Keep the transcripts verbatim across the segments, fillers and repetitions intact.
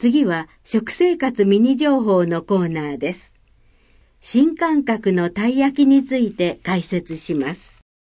次は食生活ミニ情報のコーナーです。新感覚のたい焼きについて解説します。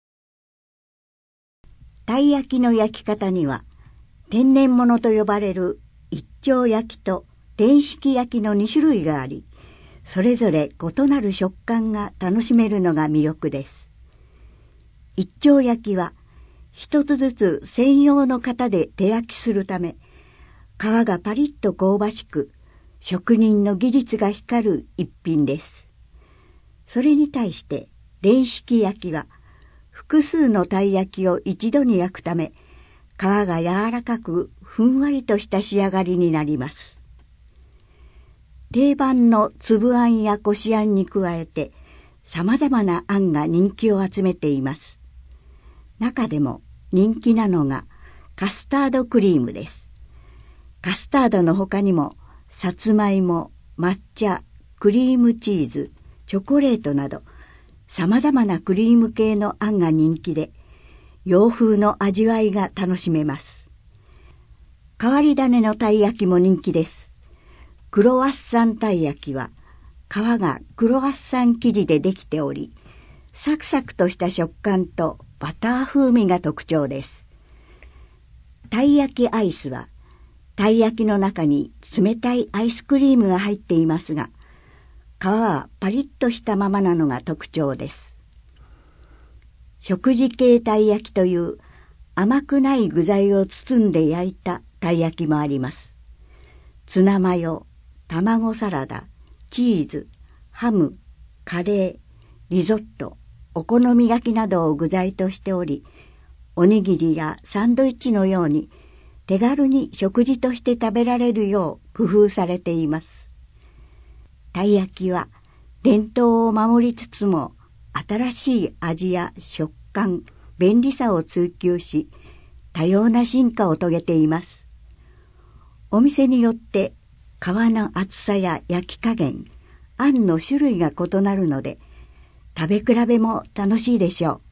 たい焼きの焼き方には、天然物と呼ばれる一丁焼きと連式焼きのに種類があり、それぞれ異なる食感が楽しめるのが魅力です。一丁焼きは一つずつ専用の型で手焼きするため、皮がパリッと香ばしく、職人の技術が光る一品です。それに対して連式焼きは、複数のたい焼きを一度に焼くため、皮が柔らかくふんわりとした仕上がりになります。定番の粒あんやこしあんに加えて、さまざまなあんが人気を集めています。中でも人気なのがカスタードクリームです。カスタードの他にも、さつまいも、抹茶、クリームチーズ、チョコレートなど、さまざまなクリーム系のあんが人気で、洋風の味わいが楽しめます。変わり種のたい焼きも人気です。クロワッサンたい焼きは、皮がクロワッサン生地でできており、サクサクとした食感とバター風味が特徴です。たい焼きアイスは、たい焼きの中に冷たいアイスクリームが入っていますが、皮はパリッとしたままなのが特徴です。食事系たい焼きという甘くない具材を包んで焼いたたい焼きもあります。ツナマヨ、卵サラダ、チーズ、ハム、カレー、リゾット、お好み焼きなどを具材としており、おにぎりやサンドイッチのように手軽に食事として食べられるよう工夫されています。たい焼きは伝統を守りつつも新しい味や食感、便利さを追求し、多様な進化を遂げています。お店によって皮の厚さや焼き加減、あんの種類が異なるので、食べ比べも楽しいでしょう。